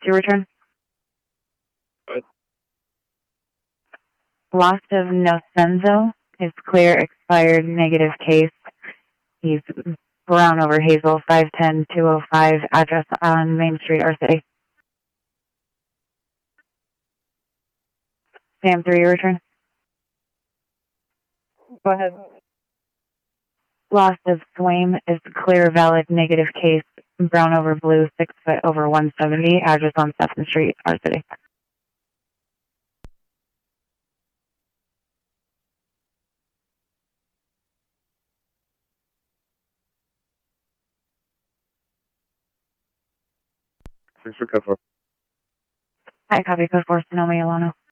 your return. What? Lost of Nocenzo is clear, expired, negative case. He's Brown over Hazel, 510-205, address on Main Street, our city. Sam 3, your return. Go ahead. Lost of Swaim is clear, valid, negative case. Brown over Blue, 6 foot over 170, address on 2nd Street, our city. Thanks for code 4. Hi, copy code 4, Sonoma, Yolano.